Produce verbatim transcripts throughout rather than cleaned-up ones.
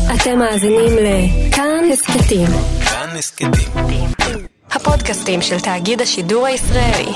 אתם מאזינים לכאן הסכתים. כאן הסכתים. הפודקאסטים של תאגיד השידור הישראלי.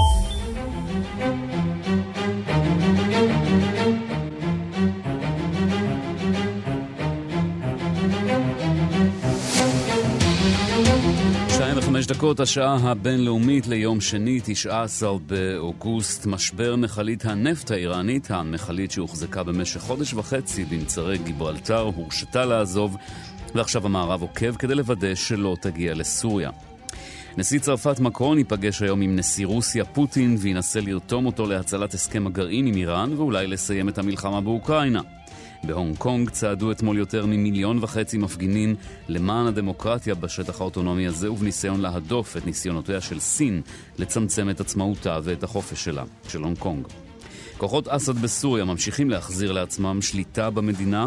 חמש דקות, השעה הבינלאומית ליום שני, תשעה עשר באוגוסט. משבר מכלית הנפט האיראנית, המכלית שהוחזקה במשך חודש וחצי במצרי גיברלטר, הורשתה לעזוב, ועכשיו המערב עוקב כדי לוודא שלא תגיע לסוריה. נשיא צרפת מקרון ייפגש היום עם נשיא רוסיה פוטין וינסה לרתום אותו להצלת הסכם הגרעין עם איראן ואולי לסיים את המלחמה באוקראינה. בהונג קונג צעדו אתמול יותר ממיליון וחצי מפגינים למען הדמוקרטיה בשטח האוטונומי הזה ובניסיון להדוף את ניסיונותיה של סין לצמצם את עצמאותה ואת החופש שלה, של הונג קונג. כוחות אסד בסוריה ממשיכים להחזיר לעצמם שליטה במדינה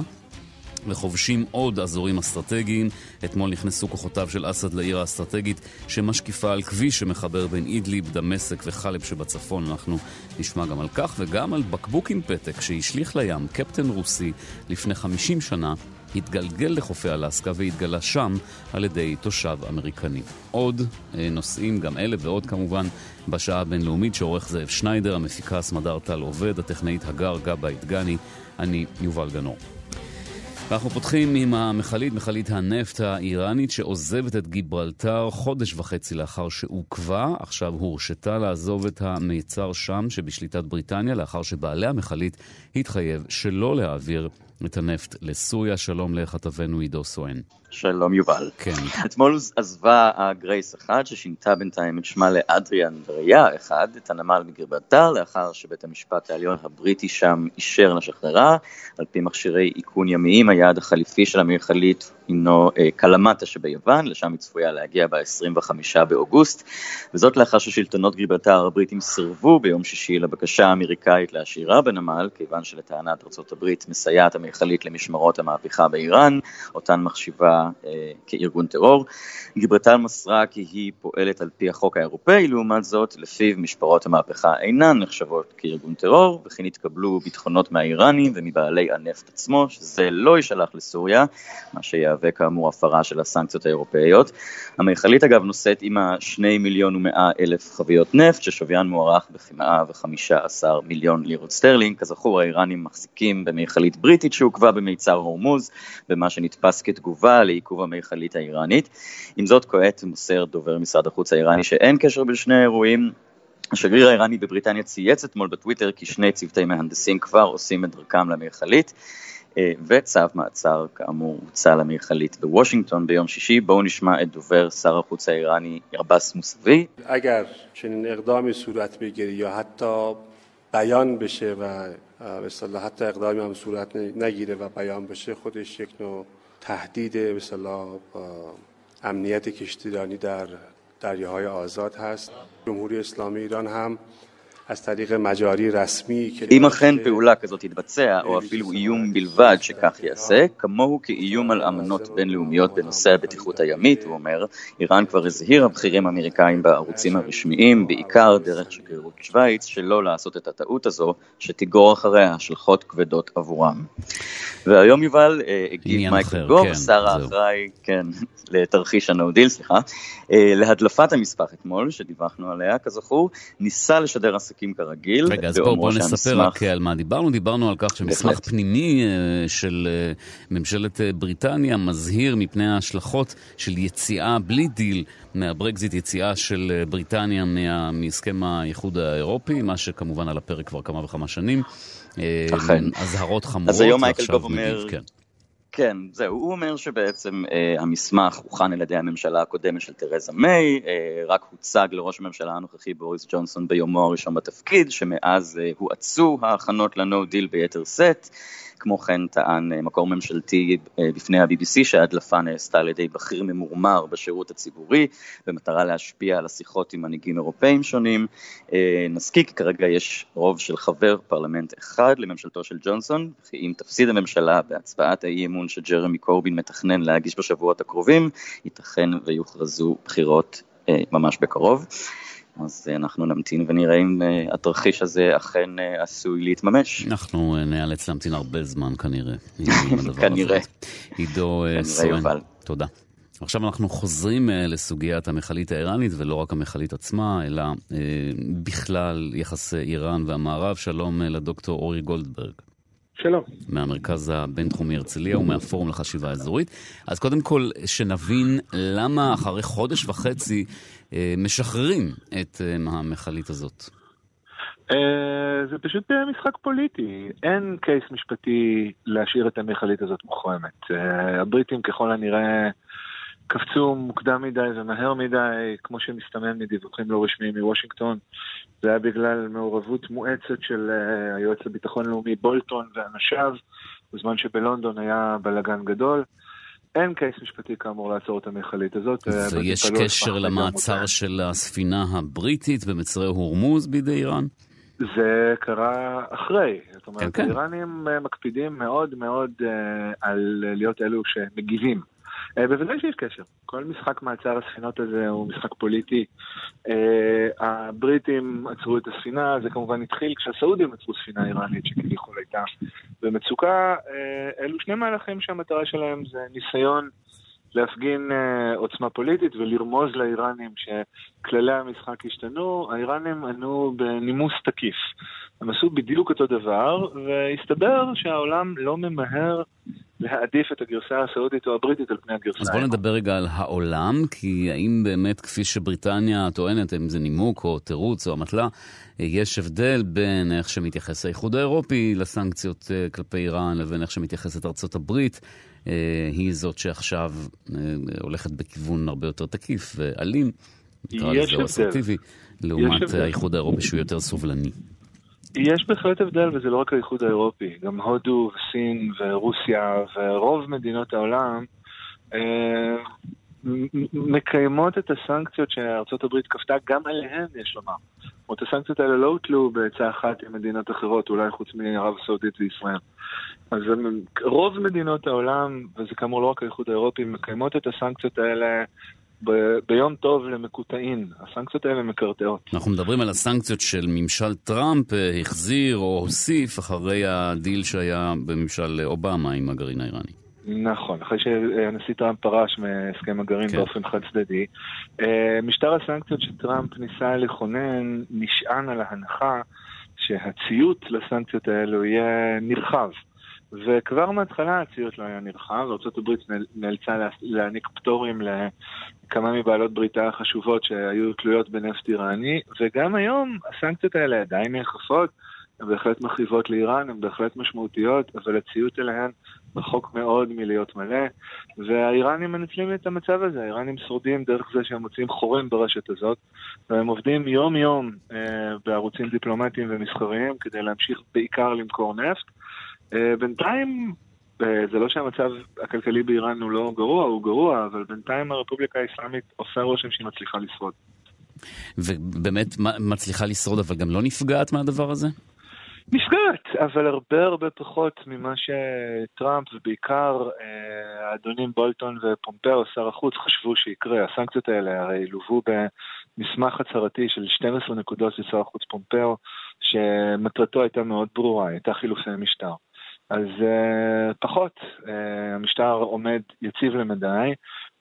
וחובשים עוד אזורים אסטרטגיים. אתמול נכנסו כוחותיו של אסד לעיר האסטרטגית שמשקיפה על כביש שמחבר בין אידליב, דמשק וחלב שבצפון. אנחנו נשמע גם על כך וגם על בקבוק עם פתק שהשליך לים קפטן רוסי לפני חמישים שנה, התגלגל לחופי אלסקה והתגלה שם על ידי תושב אמריקני. עוד נושאים, גם אלה ועוד כמובן, בשעה הבינלאומית שעורך זאב שניידר, המפיקה סמדר טל עובד, הטכנאית הגר גבה איתגני, אני יובל גנור. אנחנו פותחים עם המכלית, מכלית הנפט האיראנית שעוזבת את גיברלטר חודש וחצי לאחר שעוקבה. עכשיו הורשתה לעזוב את המיצר שם שבשליטת בריטניה לאחר שבעלי המכלית התחייב שלא להעביר את הנפט לסוריה. שלום לכתבנו עידו סואן. שלום יובל. כן. אתמול עזבה הגרייס אחד ששינתה בינתיים את שמה לאדריאן דריה אחד, את הנמל בגיברלטר, לאחר שבית המשפט העליון הבריטי שם אישר לשחררה. על פי מכשירי איכון ימיים, היעד החליפי של המכלית הינו אה, קלמטה שביוון, לשם היא צפויה להגיע ב-עשרים וחמישה באוגוסט, וזאת לאחר ששלטונות גיברלטר הבריטים סירבו ביום שישי לבקשה האמריקאית להשאירה בנמל, כיוון שלטענת ארצות הברית מסייעת המכלית למשמרות המהפכה באיראן, אותן מחשיבה אה, כארגון טרור. גיברלטר מסרה כי היא פועלת על פי החוק האירופאי, לעומת זאת לפיו משמרות המהפכה אינן נחשבות כארגון טרור, וכן התקבלו ביטחונות מהאיראנים ומבעלי הנפט עצמו, שזה לא יישלח לסוריה, מה שיהווה כאמור הפרה של הסנקציות האירופאיות. המכלית אגב נושאת עם שני מיליון ומאה אלף חביות נפט, ששוויין מוערך בכמאה וחמישה עשר מיליון לירות סטרלינג. כזכור, האיראנים מחזיקים במכלית בריטית שהוקבה במיצר הורמוז, במה שנתפס כתגובה לעיכוב המכלית האיראנית. עם זאת, כעת מוסר דובר משרד החוץ האיראני שאין קשר בין שני האירועים. השגריר האיראני בבריטניה צייץ אתמול בטוויטר כי שני צוותי מהנדסים כבר עושים את דרכם למכלית, וצו מעצר כאמור הוצא למכלית בוושינגטון ביום שישי. בואו נשמע את דובר שר החוץ האיראני עבאס מוסאווי. اگر چنین اقدامی صورت بگیره یا حتی بیان بشه و به اصطلاح حتی اقدامی هم صورت نگیره و بیان بشه، خودش یک نوع تهدید به اصطلاح امنیت کشتیرانی در دریاهای آزاد هست. جمهوری اسلامی ایران هم از طریق مجاری رسمی אם אכן פעולה כזאת תתבצע, או אפילו איום בלבד שכך יעשה, כמוהו כאיום על אמנות בינלאומיות בנושא הבטיחות הימית, הוא אומר. איראן כבר הזהירה בכירים אמריקאים בערוצים הרשמיים, בעיקר דרך שגרירות שוויץ, שלא לעשות את הטעות הזו, שתיגור אחריה השלכות כבדות עבורם. והיום יובל הגיב מייקל גוב, שר האחראי, כן, לתרחיש ה-No Deal, סליחה, להדלפת המסמך אתמול, שדיווחנו עליה, כזכור, ניסה לשדר עסקים כרגיל. רגע, אז בואו בוא נספר רק על מה דיברנו. דיברנו על כך שמסמך פנימי של ממשלת בריטניה מזהיר מפני ההשלכות של יציאה בלי דיל מהברקזיט, יציאה של בריטניה מהסכם האיחוד האירופי, מה שכמובן על הפרק כבר כמה וכמה שנים. הזהרות חמורות. אז היום מייקל גוב אומר... כן. כן, זהו, הוא אומר שבעצם אה, המסמך הוכן על ידי הממשלה הקודמת של תרזה מיי, אה, רק הוצג לראש הממשלה הנוכחי בוריס ג'ונסון ביומו הראשון בתפקיד, שמאז אה, הואצו ההכנות ל-No Deal ביתר סט. כמו כן טען אה, מקור ממשלתי אה, בפני ה-בי בי סי שההדלפה נעשתה על ידי בכיר ממורמר בשירות הציבורי, במטרה להשפיע על השיחות עם מנהיגים אירופאים שונים. אה, נזכיר כי כרגע יש רוב של חבר פרלמנט אחד לממשלתו של ג'ונסון, וכי אם תפסיד הממשלה בהצבעת האי-אמון שג'רמי קורבין מתכנן להגיש בשבועות הקרובים, ייתכן ויוכרזו בחירות אה, ממש בקרוב. אז אנחנו נמתין ונראה אם התרחיש הזה אכן עשוי להתממש. אנחנו נאלץ להמתין הרבה זמן כנראה. כנראה. עידו סואן, תודה. עכשיו אנחנו חוזרים לסוגיית המחלית האיראנית, ולא רק המחלית עצמה, אלא בכלל יחסי איראן והמערב. שלום לדוקטור אורי גולדברג. שלום. מהמרכז הבינתחומי הרצליה ומהפורום לחשיבה האזורית. אז קודם כל שנבין למה אחרי חודש וחצי משחררים את המחלית הזאת. זה פשוט משחק פוליטי. אין קייס משפטי להשאיר את המחלית הזאת מוחרמת. הבריטים ככל הנראה קפצו מוקדם מדי ומהר מדי, כמו שמסתמן מדיווחים לא רשמיים מוושינגטון. זה היה בגלל מעורבות מואצת של היועץ הביטחון לאומי בולטון ואנשיו, בזמן שבלונדון היה בלגן גדול. אין קייס משפטי כאמור לעצור את המחלית הזאת. ויש קשר למעצר של הספינה הבריטית במצרי הורמוז בידי איראן? זה קרה אחרי. זאת אומרת, האיראנים מקפידים מאוד מאוד על להיות אלו שמגיבים. בוודאי שיש קשר. כל משחק מעצר הספינות הזה הוא משחק פוליטי. הבריטים עצרו את הספינה, זה כמובן התחיל כשהסעודים עצרו ספינה איראנית שכביכול הייתה במצוקה. אלו שני מהלכים שהמטרה שלהם זה ניסיון להפגין עוצמה פוליטית ולרמוז לאיראנים שכללי המשחק השתנו. האיראנים ענו בנימוס תקיף. הם עשו בדיוק אותו דבר, והסתבר שהעולם לא ממהר להעדיף את הגרסה הסעודית או הבריטית על פני הגרסה. אז בואו נדבר רגע על העולם, כי האם באמת כפי שבריטניה טוענת, אם זה נימוק או תירוץ או המטלה, יש הבדל בין איך שמתייחס האיחוד האירופי לסנקציות כלפי איראן, לבין איך שמתייחסת ארצות הברית, היא זאת שעכשיו הולכת בכיוון הרבה יותר תקיף ואלים, נקרא לזה או אסרטיבי, לעומת האיחוד האירופי שהוא יותר סובלני. יש בהחלט הבדל, וזה לא רק האיחוד האירופי, גם הודו וסין ורוסיה ורוב מדינות העולם אה, מקיימות את הסנקציות שארצות הברית כפתה, גם עליהן יש לומר. זאת הסנקציות האלה לא הוטלו בעצה אחת עם מדינות אחרות, אולי חוץ מערב הסעודית וישראל. אז רוב מדינות העולם, וזה כאמור לא רק האיחוד האירופי, מקיימות את הסנקציות האלה ב- ביום טוב למקוטעין. הסנקציות האלה מקרטעות. אנחנו מדברים על הסנקציות של ממשל טראמפ החזיר או הוסיף אחרי הדיל שהיה בממשל אובמה עם הגרעין האיראני. נכון, אחרי שהנשיא טראמפ פרש מהסכם הגרעין כן. באופן חד צדדי. משטר הסנקציות שטראמפ ניסה לכונן נשען על ההנחה שהציות לסנקציות האלו יהיה נרחב. וכבר מההתחלה הציות לא היה נרחב, ארצות הברית נאלצה להעניק פטורים לכמה מבעלות בריתה החשובות שהיו תלויות בנפט איראני, וגם היום הסנקציות האלה עדיין נאכפות, הן בהחלט מרחיבות לאיראן, הן בהחלט משמעותיות, אבל הציות אליהן רחוק מאוד מלהיות מלא, והאיראנים מנצלים את המצב הזה, האיראנים שורדים דרך זה שהם מוצאים חורים ברשת הזאת, והם עובדים יום יום אה, בערוצים דיפלומטיים ומסחריים, כדי להמשיך בעיקר למכור נפט. אה, בינתיים, אה, זה לא שהמצב הכלכלי באיראן הוא לא גרוע, הוא גרוע, אבל בינתיים הרפובליקה האסלאמית עושה רושם שהיא מצליחה לשרוד. ובאמת מצליחה לשרוד, אבל גם לא נפגעת מהדבר הזה? נפגעת, אבל הרבה הרבה פחות ממה שטראמפ ובעיקר אה, האדונים בולטון ופומפאו, שר החוץ, חשבו שיקרה. הסנקציות האלה הרי לובו במסמך הצהרתי של שתים עשרה נקודות של שר החוץ פומפאו, שמטרתו הייתה מאוד ברורה, הייתה חילופי משטר. אז אה, פחות, אה, המשטר עומד יציב למדי,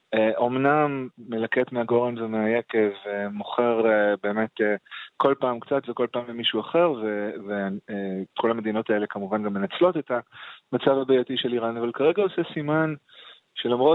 אומנם מלקט מהגורן ומהיקב ומוכר באמת כל פעם קצת וכל פעם למישהו אחר, וכל המדינות האלה כמובן גם מנצלות את המצב הבעייתי של איראן, אבל כרגע עושה סימן שלמרות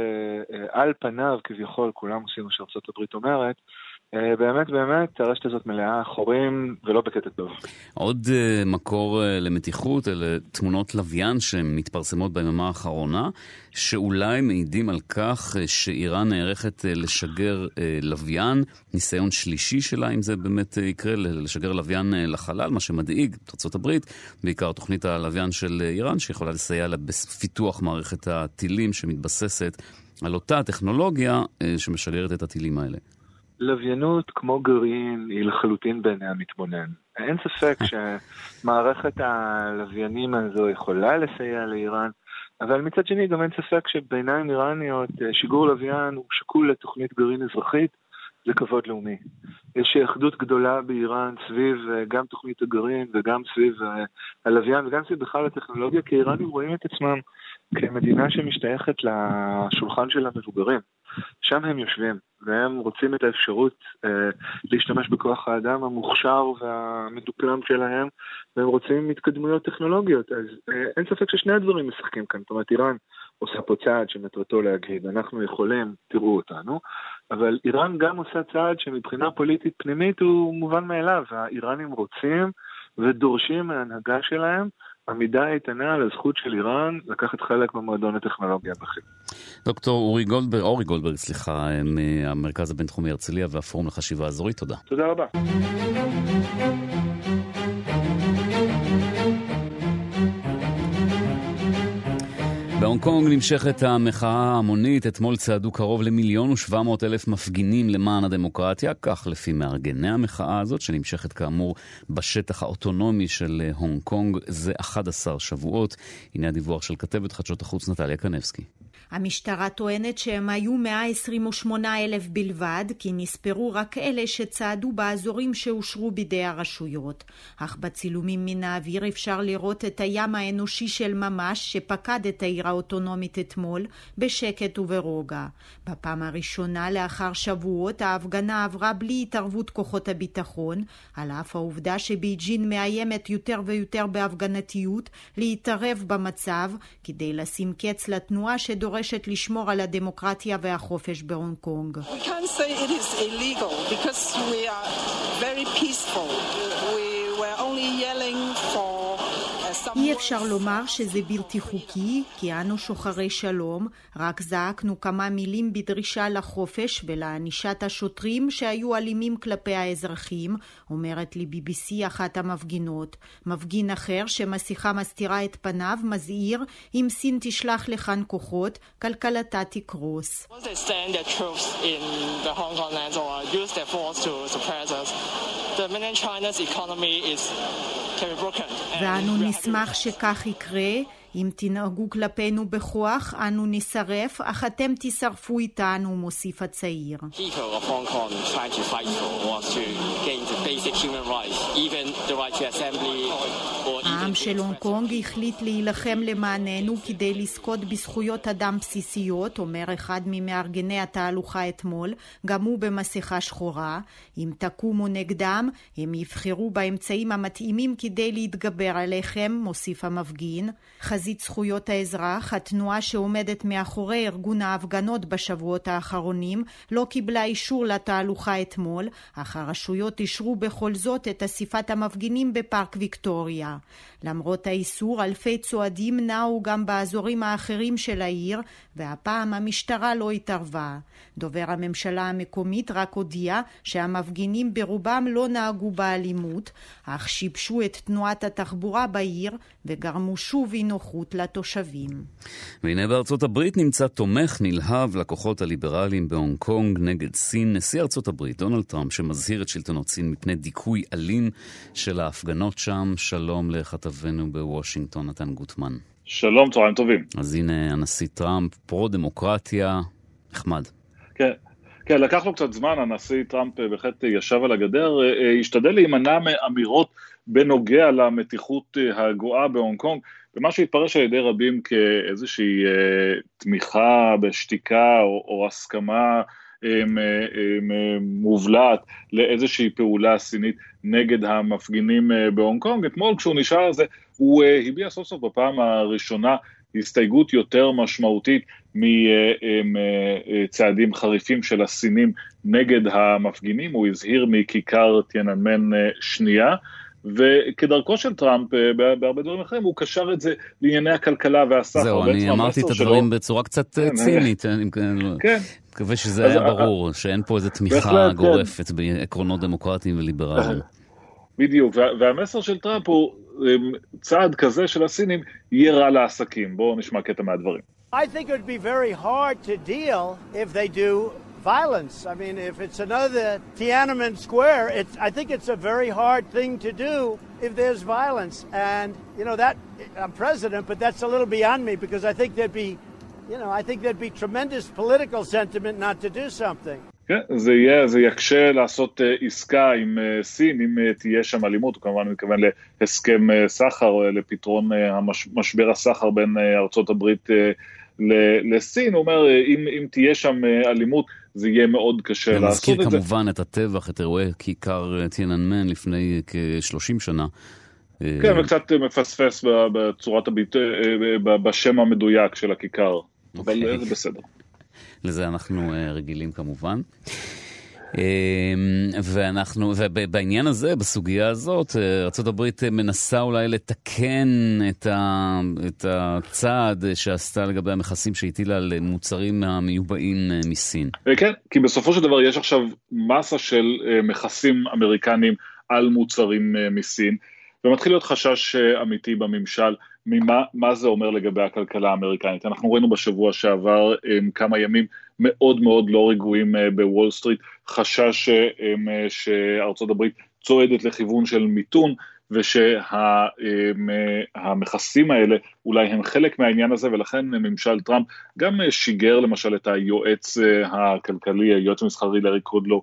שעל פניו כביכול כולם עושים מה שארצות הברית אומרת, באמת באמת הרשת הזאת מלאה חורים ולא בקטע טוב. עוד uh, מקור uh, למתיחות, אלה תמונות לוויין שמתפרסמות ביממה האחרונה, שאולי מעידים על כך uh, שאיראן נערכת uh, לשגר uh, לוויין, ניסיון שלישי שלה, אם זה באמת uh, יקרה, לשגר לוויין uh, לחלל, מה שמדאיג את ארצות הברית, בעיקר תוכנית הלוויין של uh, איראן, שיכולה לסייע לה בפיתוח מערכת הטילים שמתבססת על אותה טכנולוגיה uh, שמשגרת את הטילים האלה. לוויינות כמו גרעין היא לחלוטין בעיני המתבונן. אין ספק שמערכת הלוויינים הזו יכולה לסייע לאיראן, אבל מצד שני גם אין ספק שבעיניים איראניות שיגור לוויין הוא שקול לתוכנית גרעין אזרחית, זה כבוד לאומי. יש אחדות גדולה באיראן סביב גם תוכנית הגרעין וגם סביב הלוויין וגם סביב בכלל הטכנולוגיה, כי איראנים רואים את עצמם כמדינה שמשתייכת לשולחן של המבוגרים. שם הם יושבים, והם רוצים את האפשרות אה, להשתמש בכוח האדם המוכשר והמדופלם שלהם, והם רוצים התקדמויות טכנולוגיות. אז אה, אין ספק ששני הדברים משחקים כאן. זאת אומרת, איראן עושה פה צעד שמטרתו להגיד, אנחנו יכולים, תראו אותנו, אבל איראן גם עושה צעד שמבחינה פוליטית פנימית הוא מובן מאליו. האיראנים רוצים ודורשים מההנהגה שלהם עמידה איתנה על הזכות של איראן לקחת חלק במועדון הטכנולוגיה בכלל. דוקטור אורי גולדברג, אורי גולדברג, סליחה, מהמרכז הבינתחומי הרצליה והפורום לחשיבה אזורית, תודה. תודה רבה. בהונג קונג נמשכת המחאה ההמונית. אתמול צעדו קרוב למיליון ושבע מאות אלף מפגינים למען הדמוקרטיה, כך לפי מארגני המחאה הזאת, שנמשכת כאמור בשטח האוטונומי של הונג קונג זה אחד עשר שבועות. הנה הדיווח של כתבת חדשות החוץ נטליה קנבסקי. המשטרה טוענת שהם היו מאה עשרים ושמונה אלף בלבד, כי נספרו רק אלה שצעדו באזורים שאושרו בידי הרשויות. אך בצילומים מן האוויר אפשר לראות את הים האנושי של ממש שפקד את העיר האוטונומית אתמול בשקט וברוגע. בפעם הראשונה לאחר שבועות ההפגנה עברה בלי התערבות כוחות הביטחון, על אף העובדה שבייג'ין מאיימת יותר ויותר בהפגנתיות להתערב במצב כדי לשים קץ לתנועה שדורשת דורשת לשמור על הדמוקרטיה והחופש בהונג קונג. We can't say it is illegal because we are very peaceful. We were only yelling for אי אפשר לומר שזה בלתי חוקי, כי אנו שוחרי שלום, רק זעקנו כמה מילים בדרישה לחופש ולענישת השוטרים שהיו אלימים כלפי האזרחים, אומרת לי בי בי סי אחת המפגינות. מפגין אחר שמסיכה מסתירה את פניו מזהיר, אם סין תשלח לכאן כוחות, כלכלתה תקרוס. Once they stand their troops in the Hong Kong lands or use their force to suppress us, the mainland China's economy is can be broken. ואנו נשמח שכך יקרה. אם תנהגו כלפינו בכוח, אנו נשרף, אך אתם תשרפו איתנו, מוסיף הצעיר. People of Hong Kong trying to fight for was to gain the basic human rights, even the right to assembly or even... העם של הונג קונג החליט להילחם למעננו כדי לזכות בזכויות אדם בסיסיות, אומר אחד ממארגני התהלוכה אתמול, גם הוא במסכה שחורה. אם תקומו נגדם, הם יבחרו באמצעים המתאימים כדי להתגבר עליכם, מוסיף המפגין. חזית זכויות האזרח, התנועה שעומדת מאחורי ארגון ההפגנות בשבועות האחרונים, לא קיבלה אישור לתהלוכה אתמול, אך הרשויות אישרו בכל זאת את אסיפת המפגינים בפארק ויקטוריה. למרות האיסור, אלפי צועדים נעו גם באזורים האחרים של העיר, והפעם המשטרה לא התערבה. דובר הממשלה המקומית רק הודיע שהמפגינים ברובם לא נהגו באלימות, אך שיבשו את תנועת התחבורה בעיר וגרמו שוב אי-נוחות לתושבים. והנה בארצות הברית נמצא תומך נלהב לכוחות הליברליים בהונג קונג נגד סין. נשיא ארצות הברית דונלד טראמפ שמזהיר את שלטונות סין מפני דיכוי אלים של ההפגנות שם. שלום לכתבנו בוושינגטון נתן גוטמן. שלום, צהריים טובים. אז הנה הנשיא טראמפ, פרו-דמוקרטיה, נחמד. כן, כן, לקח לו קצת זמן, הנשיא טראמפ בהחלט ישב על הגדר, השתדל להימנע מאמירות בנוגע למתיחות הגואה בהונג קונג, ומה שהתפרש על ידי רבים כאיזושהי תמיכה בשתיקה או, או הסכמה מובלעת לאיזושהי פעולה סינית נגד המפגינים בהונג קונג. אתמול כשהוא נשאר על זה, הוא הביע סוף סוף בפעם הראשונה הסתייגות יותר משמעותית מצעדים חריפים של הסינים נגד המפגינים. הוא הזהיר מכיכר טיאננמן שנייה, וכדרכו של טראמפ בהרבה דברים אחרים, הוא קשר את זה לענייני הכלכלה והסחר. זהו, אני אמרתי את הדברים בצורה קצת צינית, אני מקווה שזה היה ברור, שאין פה איזו תמיכה גורפת בעקרונות דמוקרטיים וליברליים. בדיוק, והמסר של טראמפ הוא צעד כזה של הסינים יהיה רע לעסקים. בואו נשמע קטע מהדברים. I think it would be very hard to deal if they do violence. I mean, if it's another Tiananmen Square, it's, I think it's a very hard thing to do if there's violence. And, you know, that, I'm president, but that's a little beyond me because I think there'd be, you know, I think there'd be tremendous political sentiment not to do something. כן, זה יהיה, זה יקשה לעשות עסקה עם סין, אם תהיה שם אלימות, הוא כמובן מתכוון להסכם סחר, לפתרון משבר הסחר בין ארצות הברית לסין, הוא אומר, אם, אם תהיה שם אלימות, זה יהיה מאוד קשה לעשות את זה. נזכיר כמובן את הטבח, את אירועי כיכר טיאננמן לפני כ-שלושים שנה. כן, וקצת מפספס בצורת הביטוי, בשם המדויק של הכיכר, אבל זה בסדר. לזה אנחנו רגילים כמובן. ואנחנו, ובעניין הזה, בסוגיה הזאת, ארצות הברית מנסה אולי לתקן את, ה, את הצעד שעשתה לגבי המכסים שהטילה על מוצרים המיובאים מסין. כן, כי בסופו של דבר יש עכשיו מסה של מכסים אמריקנים על מוצרים מסין, ומתחיל להיות חשש אמיתי בממשל, ממה מה זה אומר לגבי הכלכלה האמריקנית. אנחנו ראינו בשבוע שעבר כמה ימים מאוד מאוד לא רגועים בוול סטריט, חשש שארצות הברית צועדת לכיוון של מיתון, ושהמכסים האלה אולי הם חלק מהעניין הזה, ולכן ממשל טראמפ גם שיגר למשל את היועץ הכלכלי, היועץ המסחרי לארי קודלו,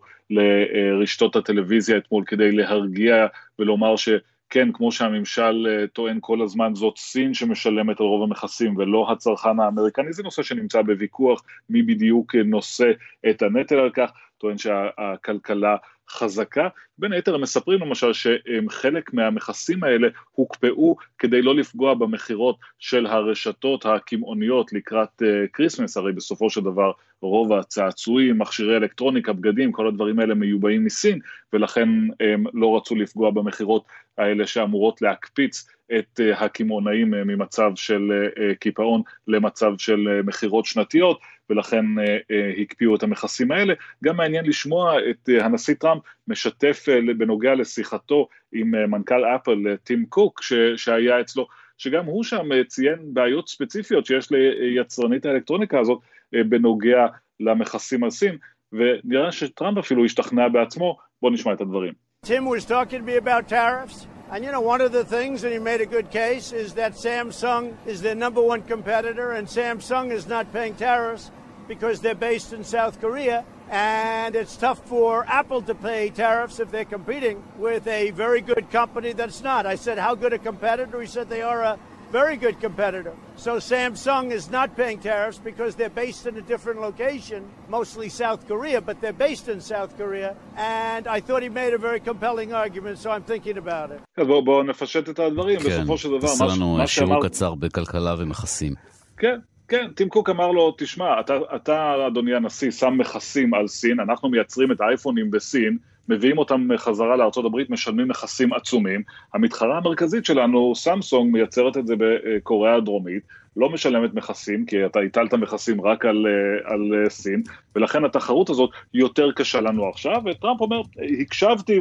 לרשתות הטלוויזיה אתמול, כדי להרגיע ולומר ש... כן, כמו שהממשל טוען כל הזמן, זאת סין שמשלמת על רוב המכסים ולא הצרכן האמריקני, זה נושא שנמצא בוויכוח, מי בדיוק נושא את הנטל על כך, טוען שהכלכלה חזקה. בין היתר הם מספרים למשל שחלק מהמכסים האלה הוקפאו כדי לא לפגוע במחירות של הרשתות הקמעוניות לקראת קריסמס, הרי בסופו של דבר רוב הצעצועים, מכשירי אלקטרוניקה, בגדים, כל הדברים האלה מיובאים מסין, ולכן הם לא רצו לפגוע במחירות האלה שאמורות להקפיץ את הקמעונאים ממצב של קיפאון למצב של מחירות שנתיות, ולכן הקפיאו את המכסים האלה. גם מעניין לשמוע את הנשיא טראמפ משתף בנוגע לשיחתו עם מנכ"ל אפל, טים קוק, שהיה אצלו, שגם הוא שם ציין בעיות ספציפיות שיש ליצרנית האלקטרוניקה הזאת בנוגע למכסים על סין, ונראה שטראמפ אפילו השתכנע בעצמו. בוא נשמע את הדברים. Tim was talking to me about tariffs. And, you know, one of the things, and he made a good case, is that Samsung is their number one competitor, and Samsung is not paying tariffs because they're based in South Korea, and it's tough for Apple to pay tariffs if they're competing with a very good company that's not. I said, how good a competitor? He said, they are a very good competitor. So Samsung is not paying tariffs because they're based in a different location, mostly South Korea, but they're based in South Korea, and I thought he made a very compelling argument, so I'm thinking about it. אז בואו בוא נפשט את הדברים, כן, בסופו של דבר. כן, תעשה לנו שיעור קצר בכלכלה ומכסים. כן. כן, טים קוק אמר לו, תשמע, אתה, אתה, אדוני הנשיא, שם מכסים על סין, אנחנו מייצרים את האייפונים בסין, מביאים אותם חזרה לארצות הברית, משלמים מכסים עצומים, המתחרה המרכזית שלנו, סמסונג, מייצרת את זה בקוריאה הדרומית, לא משלמת מכסים, כי אתה הטלת מכסים רק על, על סין, ולכן התחרות הזאת יותר קשה לנו עכשיו, וטראמפ אומר, הקשבתי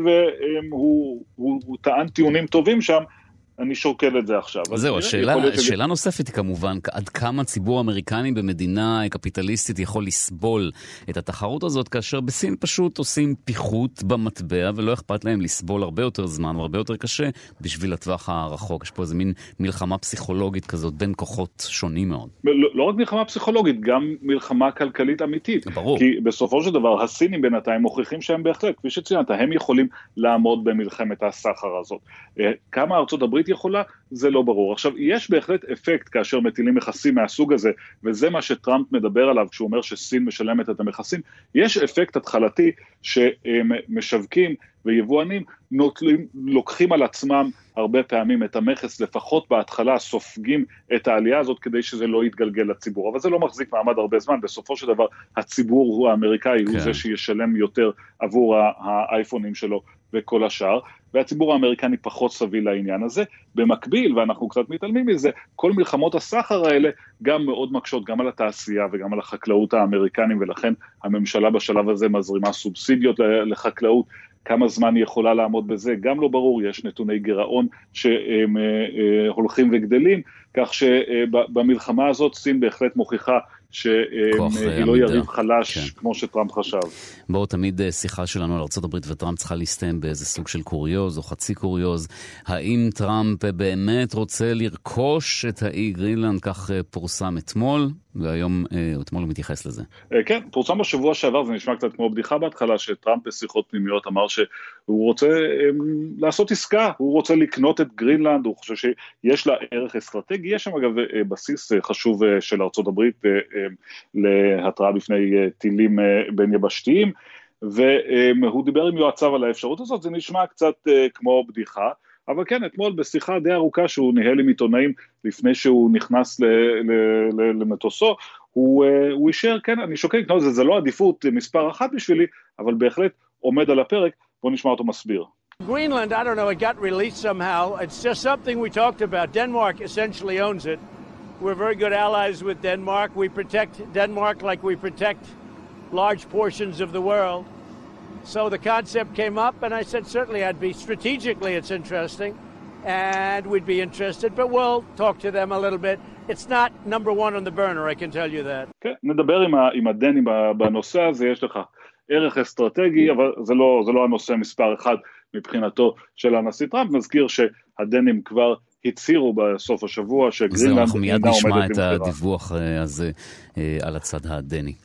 והוא הוא, הוא טען טיעונים טובים שם, אני שוקל את זה עכשיו. זהו, השאלה, השאלה נוספת היא כמובן, עד כמה ציבור אמריקני במדינה קפיטליסטית יכול לסבול את התחרות הזאת, כאשר בסין פשוט עושים פיחות במטבע, ולא אכפת להם לסבול הרבה יותר זמן, והרבה יותר קשה בשביל הטווח הרחוק. יש פה איזה מין מלחמה פסיכולוגית כזאת בין כוחות שונים מאוד. לא, לא רק מלחמה פסיכולוגית, גם מלחמה כלכלית אמיתית. ברור. כי בסופו של דבר, הסינים בינתיים מוכיחים שהם בהחלט, כפי שציינת, הם יכולים לעמוד במלחמת הסחר הזאת. כמה ארצות הברית יכולה, זה לא ברור. עכשיו, יש בהחלט אפקט כאשר מטילים מכסים מהסוג הזה, וזה מה שטראמפ מדבר עליו כשהוא אומר שסין משלמת את המכסים. יש אפקט התחלתי שמשווקים ויבואנים נוטלים, לוקחים על עצמם הרבה פעמים את המכס, לפחות בהתחלה סופגים את העלייה הזאת כדי שזה לא יתגלגל לציבור. אבל זה לא מחזיק מעמד הרבה זמן. בסופו של דבר, הציבור הוא האמריקאי, כן. הוא זה שישלם יותר עבור האייפונים שלו וכל השאר, והציבור האמריקני פחות סביל לעניין הזה. במקביל, ואנחנו קצת מתעלמים מזה, כל מלחמות הסחר האלה גם מאוד מקשות, גם על התעשייה וגם על החקלאות האמריקנים, ולכן הממשלה בשלב הזה מזרימה סובסידיות לחקלאות. כמה זמן היא יכולה לעמוד בזה, גם לא ברור, יש נתוני גירעון שהם הולכים וגדלים, כך שבמלחמה הזאת סין בהחלט מוכיחה שהיא לא יריב חלש כן. כמו שטראמפ חשב. בואו, תמיד שיחה שלנו על ארצות הברית וטראמפ צריכה להסתיים באיזה סוג של קוריוז או חצי קוריוז. האם טראמפ באמת רוצה לרכוש את האי גרינלנד? כך פורסם אתמול, והיום אתמול הוא מתייחס לזה. כן, פורסם בשבוע שעבר, זה נשמע קצת כמו בדיחה בהתחלה, שטראמפ בשיחות פנימיות אמר שהוא רוצה לעשות עסקה, הוא רוצה לקנות את גרינלנד, הוא חושב שיש לה ערך אסטרטגי, יש שם אגב בסיס חשוב של ארצות הברית להתראה בפני טילים בין יבשתיים, והוא דיבר עם יועציו על האפשרות הזאת, זה נשמע קצת כמו בדיחה, אבל כן, אתמול בשיחה די ארוכה שהוא ניהל עם עיתונאים לפני שהוא נכנס למטוסו, הוא, הוא אישר, כן, אני שוקל לקנות את זה, זה לא עדיפות מספר אחת בשבילי, אבל בהחלט עומד על הפרק, בוא נשמע אותו מסביר. Greenland, I don't know, it got released somehow. It's just something we talked about. Denmark essentially owns it. We're very good allies with Denmark. We protect Denmark like we protect large portions of the world. So the concept came up, and I said certainly I'd be strategically it's interesting, and we'd be interested, but we'll talk to them a little bit. It's not number one on the burner, I can tell you that. כן, נדבר עם, עם הדנים בנושא הזה, יש לך ערך אסטרטגי, אבל זה לא, זה לא הנושא מספר אחד מבחינתו של הנשיא טראמפ. נזכיר שהדנים כבר הצהירו בסוף השבוע שגרינלנד אנחנו מיד נשמע את הדיווח הזה על הצד הדני.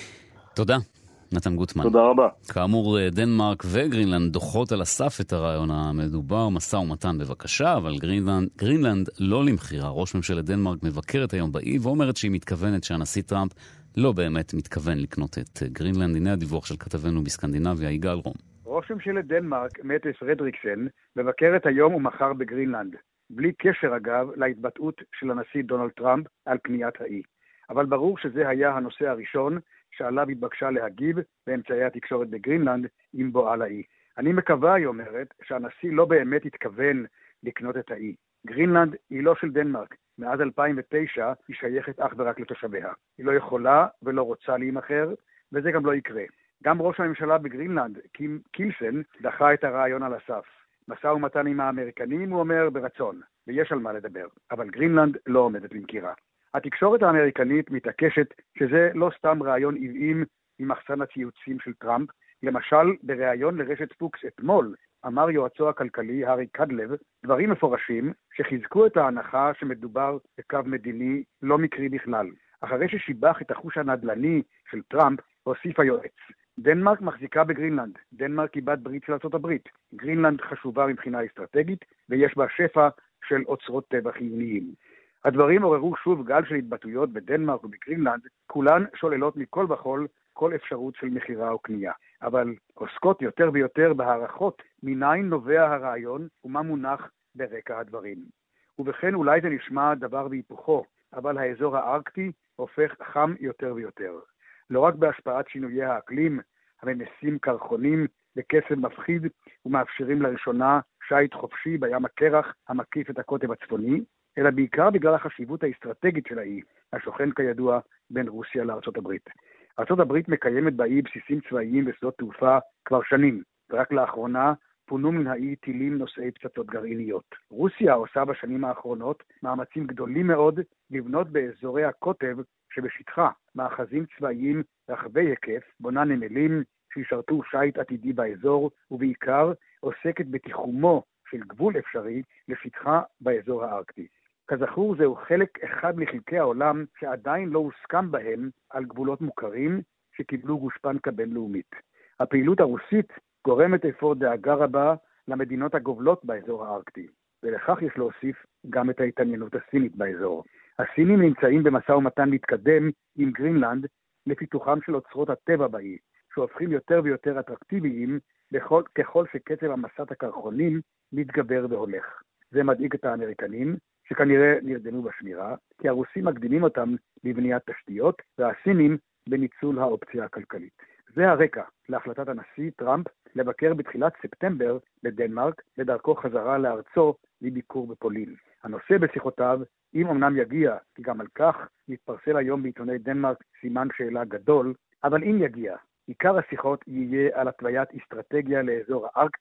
תודה. נתן גוטמן. תודה רבה. כאמור, דנמרק וגרינלנד דוחות על הסף את הרעיון המדובר, מסע ומתן בבקשה, אבל גרינלנד, גרינלנד לא למחירה. ראש ממשלת דנמרק מבקרת היום באי ואומרת שהיא מתכוונת שהנשיא טראמפ לא באמת מתכוון לקנות את גרינלנד. הנה הדיווח של כתבנו בסקנדינביה, יגאל רום. ראש ממשלת דנמרק, מטה פרדריקסן, מבקרת היום ומחר בגרינלנד, בלי קשר אגב להתבטאות של הנשיא דונלד טראמפ על קניית האי. אבל ברור שזה היה הנושא הראשון שעליו התבקשה להגיב באמצעי התקשורת בגרינלנד עם בואה לאי. אני מקווה, היא אומרת, שהנשיא לא באמת התכוון לקנות את האי. גרינלנד היא לא של דנמרק. מאז אלפיים ותשע היא שייכת אך ורק לתושביה. היא לא יכולה ולא רוצה להימחר, וזה גם לא יקרה. גם ראש הממשלה בגרינלנד, קים קילסן, דחה את הרעיון על הסף. משא ומתן עם האמריקנים, הוא אומר, ברצון, ויש על מה לדבר. אבל גרינלנד לא עומדת למכירה. התקשורת האמריקנית מתעקשת שזה לא סתם רעיון עוועים ממחסן הציוצים של טראמפ. למשל, בריאיון לרשת פוקס אתמול, אמר יועצו הכלכלי הארי קדלב דברים מפורשים שחיזקו את ההנחה שמדובר בקו מדיני לא מקרי בכלל. אחרי ששיבח את החוש הנדל"ני של טראמפ, הוסיף היועץ. דנמרק מחזיקה בגרינלנד. דנמרק היא בת ברית של ארצות הברית. גרינלנד חשובה מבחינה אסטרטגית, ויש בה שפע של אוצרות טבע חיוניים. הדברים עוררו שוב גל של התבטאויות בדנמרק ובגרינלנד, כולן שוללות מכל וכל כל אפשרות של מחירה או קנייה. אבל עוסקות יותר ויותר בהערכות מניין נובע הרעיון ומה מונח ברקע הדברים. ובכן אולי זה נשמע דבר בהיפוכו, אבל האזור הארקטי הופך חם יותר ויותר. לא רק בהשפעת שינויי האקלים, הממסים קרחונים לקסם מפחיד ומאפשרים לראשונה שייט חופשי בים הקרח המקיף את הקוטב הצפוני, אלא בעיקר בגלל החשיבות האסטרטגית של האי, השוכן כידוע בין רוסיה לארצות הברית. ארצות הברית מקיימת באי בסיסים צבאיים ושדות תעופה כבר שנים, ורק לאחרונה פונו מן האי טילים נושאי פצצות גרעיניות. רוסיה עושה בשנים האחרונות מאמצים גדולים מאוד לבנות באזורי הקוטב שבשטחה מאחזים צבאיים רחבי היקף, בונה נמלים שישרתו שייט עתידי באזור, ובעיקר עוסקת בתיחומו של גבול אפשרי לשטחה באזור הארקטי. כזכור, זהו חלק אחד מחלקי העולם שעדיין לא הוסכם בהם על גבולות מוכרים שקיבלו גושפנקה בינלאומית. הפעילות הרוסית גורמת אפוא דאגה רבה למדינות הגובלות באזור הארקטי, ולכך יש להוסיף גם את ההתעניינות הסינית באזור. הסינים נמצאים במשא ומתן מתקדם עם גרינלנד לפיתוחם של אוצרות הטבע באי, שהופכים יותר ויותר אטרקטיביים בכל, ככל שקצב המסת הקרחונים מתגבר והולך. זה מדאיג את האמריקנים, שכנראה נרדמו בשמירה, כי הרוסים מקדימים אותם בבניית תשתיות, והסינים בניצול האופציה הכלכלית. זה הרקע להחלטת הנשיא טראמפ לבקר בתחילת ספטמבר בדנמרק, בדרכו חזרה לארצו לביקור בפולין. הנושא בשיחותיו, אם אמנם יגיע, כי גם על כך מתפרסם היום בעיתוני דנמרק סימן שאלה גדול, אבל אם יגיע, עיקר השיחות יהיה על התוויית אסטרטגיה לאזור הארקטי,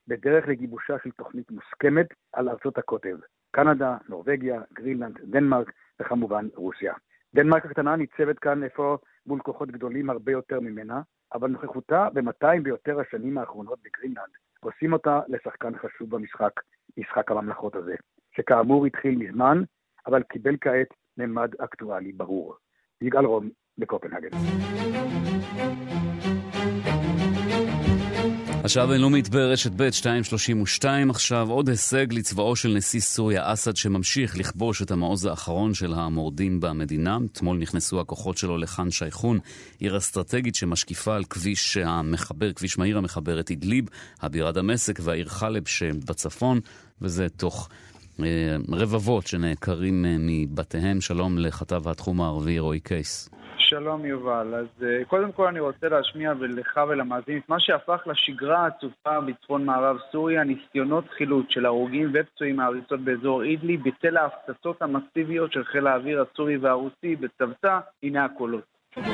בדרך לגיבושה של תוכנית מוסכמת על ארצות הקוטב, קנדה, נורווגיה, גרינלנד, דנמרק וכמובן רוסיה. דנמרק הקטנה ניצבת כאן איפה מול כוחות גדולים הרבה יותר ממנה, אבל נוכחותה ב-מאתיים ביותר השנים האחרונות בגרינלנד עושים אותה לשחקן חשוב במשחק, משחק הממלכות הזה, שכאמור התחיל מזמן, אבל קיבל כעת ממד אקטואלי ברור. יגאל רום בקופנהגן. השעה הבינלאומית ברשת ב' שתיים שלושים ושתיים. עכשיו עוד הישג לצבאו של נשיא סוריה אסד שממשיך לכבוש את המעוז האחרון של המורדים במדינה. אתמול נכנסו הכוחות שלו לחאן שייחון, עיר אסטרטגית שמשקיפה על כביש המחבר, כביש מהיר המחבר את אידליב, הבירה דמשק והעיר חלב שבצפון, וזה תוך אה, רבבות שנעקרים אה, מבתיהם. שלום לכתב התחום הערבי רועי קייס. שלום יובל, אז קודם כל אני רוצה להשמיע ולך ולמאזינים את מה שהפך לשגרה הצופה בצפון מערב סוריה, ניסיונות חילוץ של הרוגים ופצועים מהריסות באזור אידלי בצל ההפצצות המסיביות של חיל האוויר הסורי והרוסי בצוותא. הנה הקולות.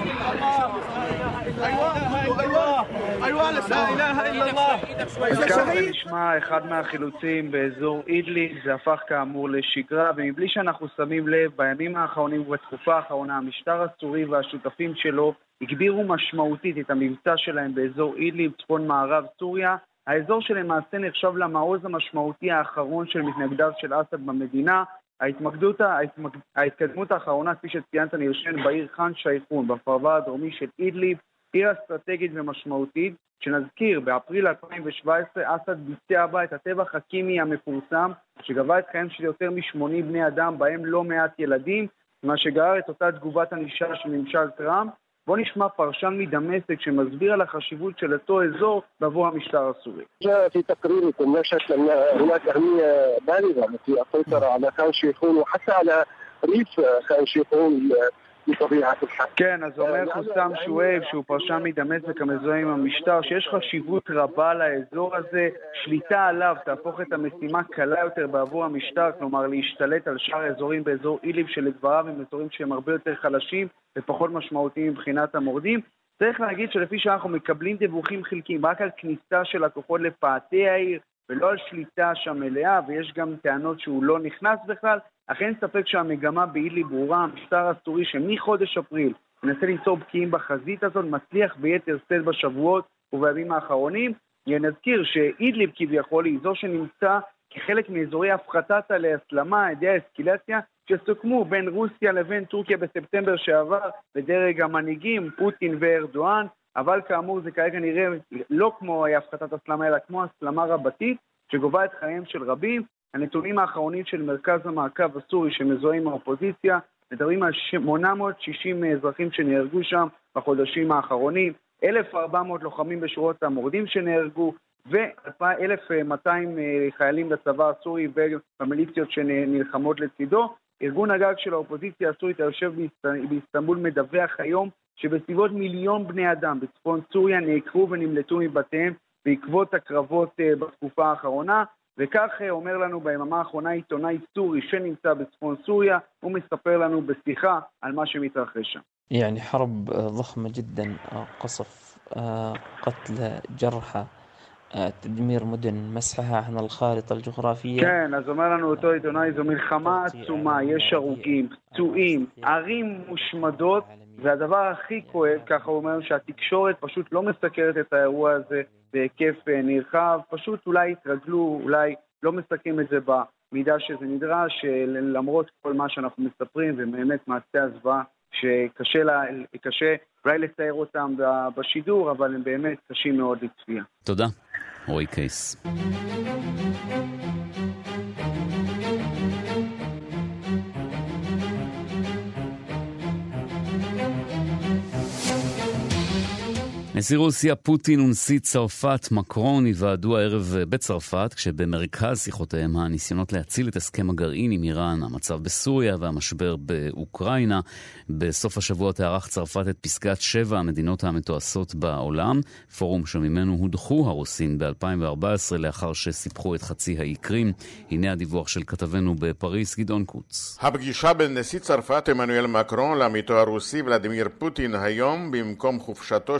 אז ככה נשמע אחד מהחילוצים באזור אידלי. זה הפך כאמור לשגרה, ומבלי שאנחנו שמים לב, בימים האחרונים ובתקופה האחרונה המשטר הסורי והשותפים שלו הגבירו משמעותית את המבצע שלהם באזור אידלי בצפון מערב סוריה, האזור שלמעשה נחשב למעוז המשמעותי האחרון של מתנגדיו של אסד במדינה. ההתמקדות, ההתמק... ההתקדמות האחרונה, כפי שציינת, נרשמת בעיר חאן שייחון, בפרבר הדרומי של אידליב, עיר אסטרטגית ומשמעותית, שנזכיר, באפריל אלפיים שבע עשרה אסד ביצע בה את הטבח הקימי המפורסם, שגבה את חיים של יותר מ-שמונים בני אדם, בהם לא מעט ילדים, מה שגרר את אותה תגובת ענישה של ממשל טראמפ. בוא נשמע פרשן מדמשק שמסביר על החשיבות של אותו אזור בעבור המשטר הסורי. جاء في تقرير نشأت أن هناك أهمية بالغة في السيطرة على خان شيخون وحتى على ريف خان شيخون בטביעת الحق. כן, אז אומר חוסם שואב, שהוא פרשן מדמשק המזוהה עם המשטר, שיש חשיבות רבה לאזור הזה, שליטה עליו תהפוך את המשימה קלה יותר בעבור המשטר, כלומר להשתלט על שאר האזורים באזור אידליב שלדבריו הם אזורים שהם הרבה יותר חלשים ופחות משמעותיים מבחינת המורדים. צריך להגיד שלפי שאנחנו מקבלים דיווחים חלקיים רק על כניסה של הכוחות לפאתי העיר ולא על שליטה שם מלאה, ויש גם טענות שהוא לא נכנס בכלל, אך אין ספק שהמגמה באידליב ברורה. המשטר הסורי שמחודש אפריל מנסה ליצור בקיעים בחזית הזאת, מצליח ביתר שאת בשבועות ובימים האחרונים. נזכיר שאידליב כביכול היא זו שנמצא כחלק מאזורי הפחתת ההסלמה, על ידי האסקלציה שסוכמו בין רוסיה לבין טורקיה בספטמבר שעבר בדרג המנהיגים פוטין וארדואן, אבל כאמור זה כרגע נראה לא כמו הפחתת הסלמה אלא כמו הסלמה רבתית שגובה את חייהם של רבים. הנתונים האחרונים של מרכז המעקב הסורי שמזוהה עם האופוזיציה מדברים על שמונה מאות ושישים אזרחים שנהרגו שם בחודשים האחרונים, אלף וארבע מאות לוחמים בשורות המורדים שנהרגו ו-אלף ומאתיים חיילים בצבא הסורי ובמיליציות שנלחמות לצידו. ארגון הגג של האופוזיציה הסורית היושב באיסטנבול מדווח היום שבסביבות מיליון בני אדם בצפון סוריה נעקרו ונמלטו מבתיהם בעקבות הקרבות בתקופה האחרונה, וכך אומר לנו ביממה האחרונה עיתונאי סורי שנמצא בצפון סוריה, הוא מספר לנו בשיחה על מה שמתרחש שם. يعني حرب ضخمة جدا، قصف، قتل، جرحى، تدمير مدن، مسحها عن الخارطة الجغرافية. כן, אז אומר לנו אותו עיתונאי, זו מלחמה עצומה, יש הרוגים, פצועים, ערים מושמדות, והדבר הכי כואב, ככה הוא אומר, שהתקשורת פשוט לא מסקרת את האירוע הזה בהיקף נרחב, פשוט אולי התרגלו, אולי לא מסכים את זה במידה שזה נדרש, למרות כל מה שאנחנו מספרים, ובאמת מעשי הזוועה שקשה לה, קשה אולי לתאר אותם בשידור, אבל הם באמת קשים מאוד לצפייה. תודה. רועי קייס. נשיא רוסיה פוטין ונשיא צרפת מקרון יוועדו הערב בצרפת, כשבמרכז שיחותיהם הניסיונות להציל את הסכם הגרעין עם איראן, המצב בסוריה והמשבר באוקראינה. בסוף השבוע תערך צרפת את פסקת שבע המדינות המתועשות בעולם, פורום שממנו הודחו הרוסים ב-אלפיים וארבע עשרה לאחר שסיפחו את חצי האי קרים. הנה הדיווח של כתבנו בפריס, גדעון קוץ. הפגישה בין נשיא צרפת עמנואל מקרון לעמיתו הרוסי ולדימיר פוטין היום במקום חופשתו של מקרון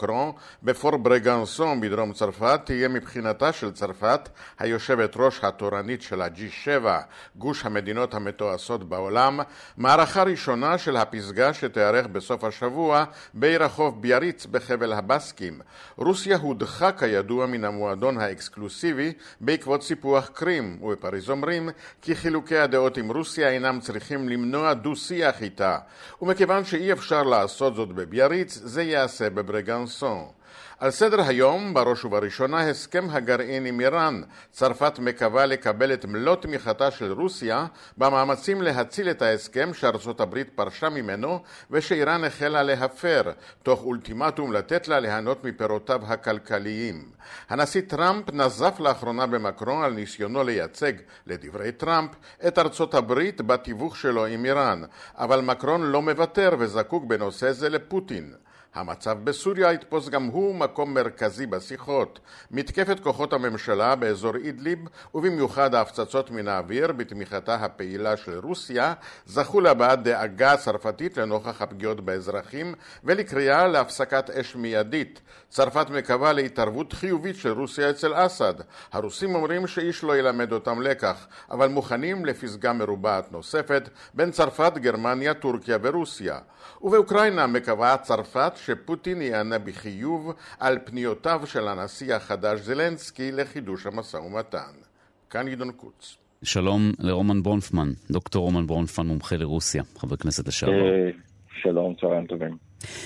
מקרון בפור ברגנסון בדרום צרפת תהיה מבחינתה של צרפת היושבת ראש התורנית של ה-ג'י שבע, גוש המדינות המתועשות בעולם, מערכה ראשונה של הפסגה שתארך בסוף השבוע ברחוב ביאריץ בחבל הבסקים. רוסיה הודחה כידוע מן המועדון האקסקלוסיבי בעקבות סיפוח קרים, ובפריז אומרים כי חילוקי הדעות עם רוסיה אינם צריכים למנוע דו-שיח איתה, ומכיוון שאי אפשר לעשות זאת בביאריץ, זה יעשה בברגנסון. על סדר היום, בראש ובראשונה, הסכם הגרעין עם איראן. צרפת מקווה לקבל את מלוא תמיכתה של רוסיה במאמצים להציל את ההסכם שארצות הברית פרשה ממנו ושאיראן החלה להפר, תוך אולטימטום לתת לה ליהנות מפירותיו הכלכליים. הנשיא טראמפ נזף לאחרונה במקרון על ניסיונו לייצג, לדברי טראמפ, את ארצות הברית בתיווך שלו עם איראן, אבל מקרון לא מוותר וזקוק בנושא זה לפוטין. המצב בסוריה התפוס גם הוא מקום מרכזי בשיחות. מתקפת כוחות הממשלה באזור אידליב, ובמיוחד ההפצצות מן האוויר בתמיכתה הפעילה של רוסיה, זכו להבעת דאגה צרפתית לנוכח הפגיעות באזרחים ולקריאה להפסקת אש מיידית. צרפת מקווה להתערבות חיובית של רוסיה אצל אסד. הרוסים אומרים שאיש לא ילמד אותם לקח, אבל מוכנים לפסגה מרובעת נוספת בין צרפת, גרמניה, טורקיה ורוסיה. ובאוקראינה מקווה צרפת שפוטין יענה בחיוב על פניותיו של הנשיא החדש זלנסקי לחידוש המשא ומתן. כאן גדעון קוץ. שלום לרומן ברונפמן, דוקטור רומן ברונפמן, מומחה לרוסיה, חבר כנסת לשעבר. שלום, צהריים טובים.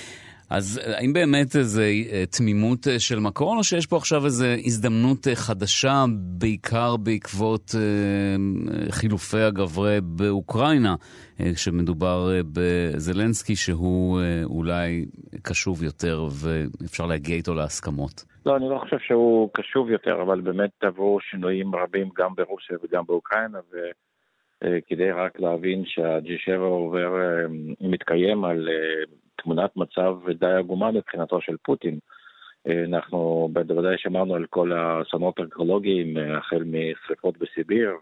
אז האם באמת איזו תמימות של מקרון, או שיש פה עכשיו איזו הזדמנות חדשה, בעיקר בעקבות חילופי הגברי באוקראינה, כשמדובר בזלנסקי שהוא אולי קשוב יותר ואפשר להגיע איתו להסכמות? לא, אני לא חושב שהוא קשוב יותר, אבל באמת עברו שינויים רבים גם ברוסיה וגם באוקראינה, וכדי רק להבין שה-ג'י שבע עובר, מתקיים על תמונת מצב די עגומה מבחינתו של פוטין. אנחנו בוודאי שמענו על כל האסונות האקולוגיים, החל משריפות בסיביר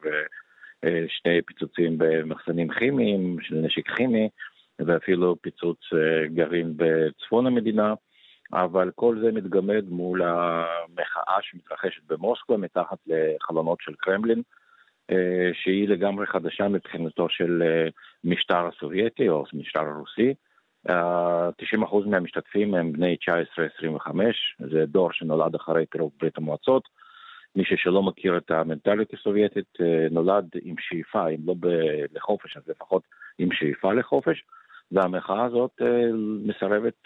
ושני פיצוצים במחסנים כימיים, של נשק כימי, ואפילו פיצוץ גרעין בצפון המדינה, אבל כל זה מתגמד מול המחאה שמתרחשת במוסקבה, מתחת לחלונות של קרמלין, שהיא לגמרי חדשה מבחינתו של משטר הסובייטי או משטר הרוסי. תשעים אחוז מהמשתתפים הם בני תשע עשרה עשרים וחמש, זה דור שנולד אחרי פירוק ברית המועצות. מי שלא מכיר את המנטליות הסובייטית נולד עם שאיפה, אם לא לחופש, אז לפחות עם שאיפה לחופש, והמחאה הזאת מסרבת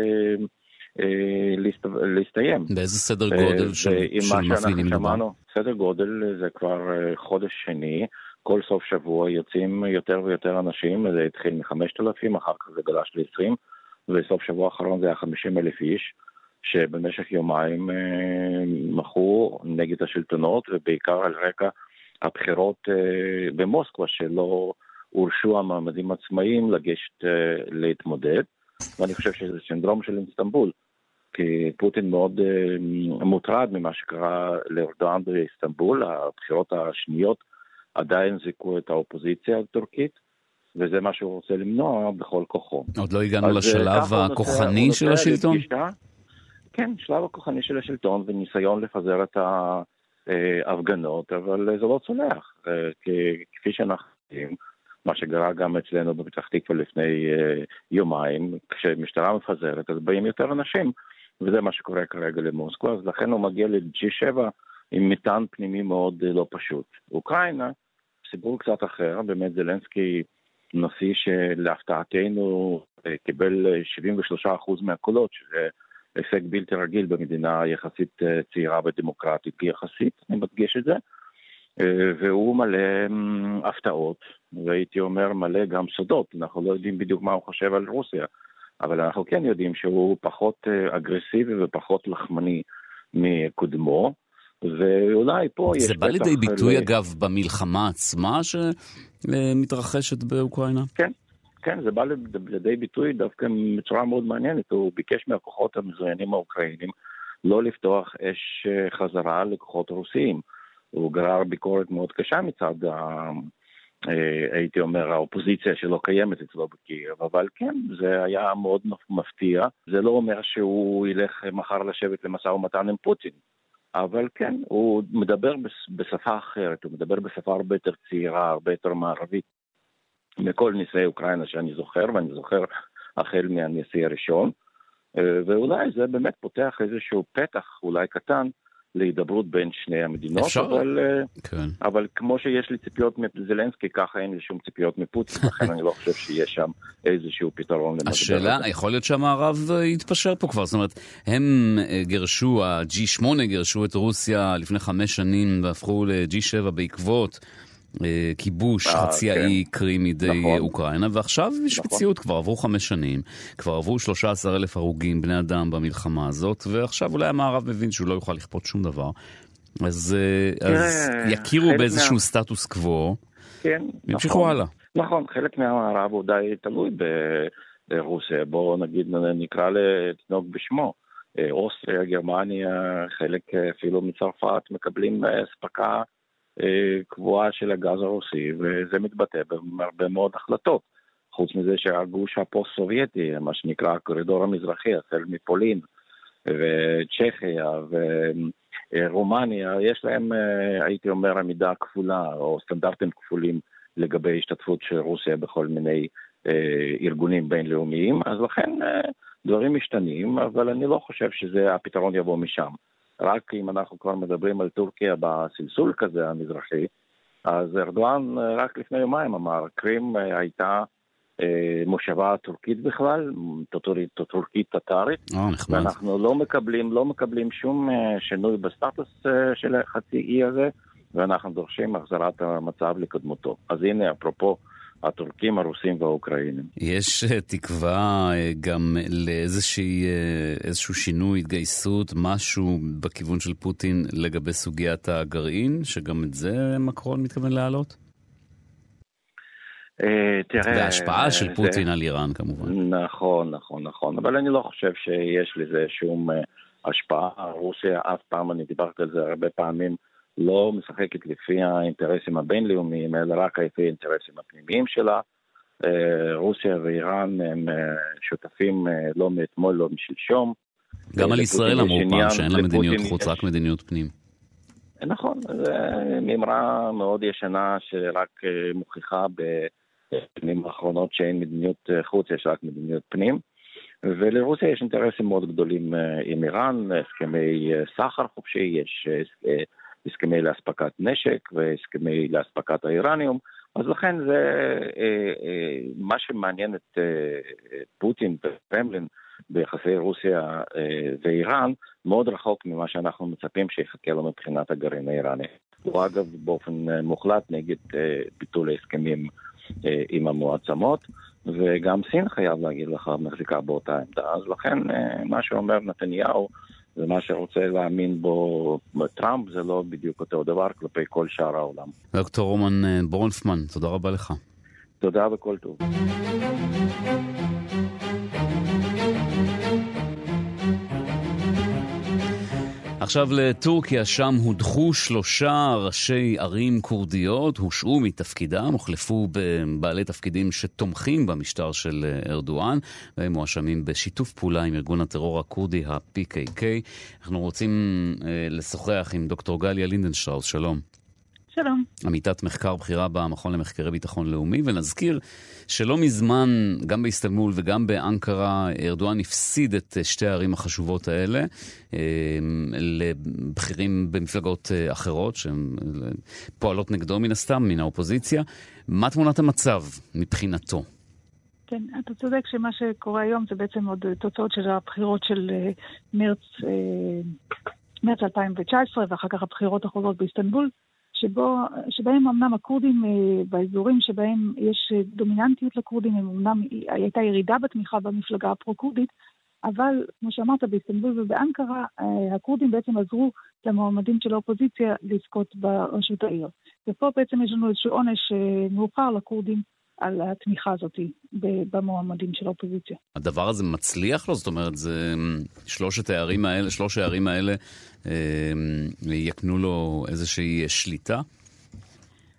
להסתיים. באיזה סדר גודל של מפגינים מדובר? סדר גודל זה כבר חודש שני, כל סוף שבוע יוצאים יותר ויותר אנשים, זה התחיל מ-חמשת אלפים, אחר כך זה גלש ל-עשרים, וסוף שבוע האחרון זה היה חמישים אלף איש, שבמשך יומיים מחו נגד השלטונות, ובעיקר על רקע הבחירות במוסקבה, שלא הורשו המעמדים עצמאיים לגשת להתמודד, ואני חושב שזה סינדרום של איסטנבול, כי פוטין מאוד מוטרד ממה שקרה לארדואן באיסטנבול, הבחירות השניות, עדיין זיקו את האופוזיציה הטורקית, וזה מה שהוא רוצה למנוע בכל כוחו. עוד לא הגענו לשלב הכוחני של השלטון? כן, שלב הכוחני של השלטון, וניסיון לפזר את ההפגנות, אבל זה לא צולח. כפי שאנחנו יודעים, מה שגרה גם אצלנו בפתח תקווה לפני יומיים, כשמשטרה מפזרת, אז באים יותר אנשים, וזה מה שקורה כרגע למוסקבה, אז לכן הוא מגיע ל-ג'י שבע, עם מטען פנימי מאוד לא פשוט. אוקראינה, סיפור קצת אחר, באמת זלנסקי נשיא שלהפתעתנו קיבל שבעים ושלושה אחוז מהקולות, שזה הישג בלתי רגיל במדינה יחסית צעירה ודמוקרטית יחסית, אני מדגיש את זה, והוא מלא הפתעות, והייתי אומר מלא גם סודות, אנחנו לא יודעים בדיוק מה הוא חושב על רוסיה, אבל אנחנו כן יודעים שהוא פחות אגרסיבי ופחות לחמני מקודמו, ואולי פה יש... זה בא לידי ביטוי אגב במלחמה עצמה שמתרחשת באוקראינה? כן, כן, זה בא לידי ביטוי דווקא בצורה מאוד מעניינת. הוא ביקש מהכוחות המזוינים האוקראינים לא לפתוח אש חזרה לכוחות רוסיים. הוא גרר ביקורת מאוד קשה מצד הייתי אומר, האופוזיציה שלא קיימת אצלו בקייב, אבל כן, זה היה מאוד מפתיע. זה לא אומר שהוא ילך מחר לשבת למשא ומתן עם פוטין, אבל כן, הוא מדבר בשפה אחרת, הוא מדבר בשפה הרבה יותר צעירה, הרבה יותר מערבית, מכל נשיאי אוקראינה שאני זוכר, ואני זוכר החל מהנשיא הראשון, ואולי זה באמת פותח איזשהו פתח, אולי קטן, להידברות בין שני המדינות, אבל, כן. אבל כמו שיש לי ציפיות מזלנסקי, ככה אין לי שום ציפיות מפוטין, לכן אני לא חושב שיש שם איזשהו פתרון. השאלה, יכול להיות שהמערב יתפשר פה כבר, זאת אומרת, הם גרשו, ה-ג'י שמונה גרשו את רוסיה לפני חמש שנים, והפכו ל-ג'י שבע בעקבות כיבוש חצי האי קרים מידי אוקראינה, ועכשיו יש מציאות, כבר עברו חמש שנים, כבר עברו שלושה עשר אלף הרוגים בני אדם במלחמה הזאת, ועכשיו אולי המערב מבין שהוא לא יוכל לכפות שום דבר, אז יכירו באיזשהו סטטוס קוו, ימשיכו הלאה. נכון, חלק מהמערב הוא די תלוי ברוסיה, בואו נגיד נקרא לתנוג בשמו, אוסטריה, גרמניה, חלק אפילו מצרפת מקבלים ספקה קבועה של הגז הרוסי, וזה מתבטא בהרבה מאוד החלטות. חוץ מזה שהגוש הפוסט-סובייטי, מה שנקרא הקורידור המזרחי, החל מפולין וצ'כיה ורומניה, יש להם, הייתי אומר, עמידה כפולה או סטנדרטים כפולים לגבי השתתפות של רוסיה בכל מיני ארגונים בינלאומיים, אז לכן דברים משתנים, אבל אני לא חושב שזה הפתרון יבוא משם. רק אם אנחנו כבר מדברים על טורקיה בסלסול כזה המזרחי, אז ארדואן רק לפני יומיים אמר, קרים הייתה אה, מושבה טורקית בכלל, טורקית טטרית, ואנחנו לא מקבלים, לא מקבלים שום אה, שינוי בסטטוס אה, של חצי אי הזה, ואנחנו דורשים החזרת המצב לקדמותו. אז הנה, אפרופו, הטורקים, הרוסים והאוקראינים. יש תקווה גם לאיזשהו שינוי, התגייסות, משהו בכיוון של פוטין לגבי סוגיית הגרעין, שגם את זה מקרון מתכוון להעלות? וההשפעה של פוטין על איראן כמובן. נכון, נכון, נכון. אבל אני לא חושב שיש לזה שום השפעה. רוסיה, אף פעם, אני דיברתי על זה הרבה פעמים, לא משחקת לפי האינטרסים הבינלאומיים, אלא רק לפי האינטרסים הפנימיים שלה. רוסיה ואיראן הם שותפים לא מאתמול, לא משלשום. גם על ישראל אמרו פעם שאין לה מדיניות חוץ, רק מדיניות פנים. נכון, זו ממרה מאוד ישנה שרק מוכיחה בפנים האחרונות שאין מדיניות חוץ, יש רק מדיניות פנים. ולרוסיה יש אינטרסים מאוד גדולים עם איראן, הסכמי סחר חופשי, יש הסכמי להספקת נשק והסכמי להספקת האיראניום, אז לכן זה מה שמעניין את פוטין ופמלין ביחסי רוסיה ואיראן, מאוד רחוק ממה שאנחנו מצפים שיחכה לו מבחינת הגרעין האיראני. הוא אגב באופן מוחלט נגד ביטול ההסכמים עם המועצמות, וגם סין חייב להגיד לך מחזיקה באותה עמדה, אז לכן מה שאומר נתניהו ומה שרוצה להאמין בו טראמפ זה לא בדיוק אותו דבר כלפי כל שאר העולם. דוקטור רומן ברונפמן, תודה רבה לך. תודה וכל טוב. עכשיו לטורקיה, שם הודחו שלושה ראשי ערים קורדיות, הושעו מתפקידם, הוחלפו בבעלי תפקידים שתומכים במשטר של ארדואן, והם מואשמים בשיתוף פעולה עם ארגון הטרור הקורדי, ה-פי קיי קיי. אנחנו רוצים אה, לשוחח עם דוקטור גליה לינדנשטראוס, שלום. שלום. עמיתת מחקר בחירה במכון למחקרי ביטחון לאומי, ונזכיר שלא מזמן, גם באיסטנבול וגם באנקרה, ארדואן הפסיד את שתי הערים החשובות האלה, לבחירים במפלגות אחרות, שהן פועלות נגדו מן הסתם, מן האופוזיציה. מה תמונת המצב מבחינתו? כן, אתה צודק שמה שקורה היום זה בעצם עוד תוצאות של הבחירות של מרץ, מרץ אלפיים תשע עשרה, ואחר כך הבחירות החוזרות באיסטנבול, שבו, שבהם אמנם הקורדים באזורים שבהם יש דומיננטיות לקורדים, אמנם הייתה ירידה בתמיכה במפלגה הפרו-קורדית, אבל כמו שאמרת באיסטנבול ובאנקרה, הקורדים בעצם עזרו למועמדים של האופוזיציה לזכות בראשות העיר. ופה בעצם יש לנו איזשהו עונש מאוחר לקורדים על התמיכה הזאת במועמדים של האופוזיציה. הדבר הזה מצליח לו? זאת אומרת, זה שלושת הערים האלה, שלוש הערים האלה יקנו לו איזושהי שליטה? אז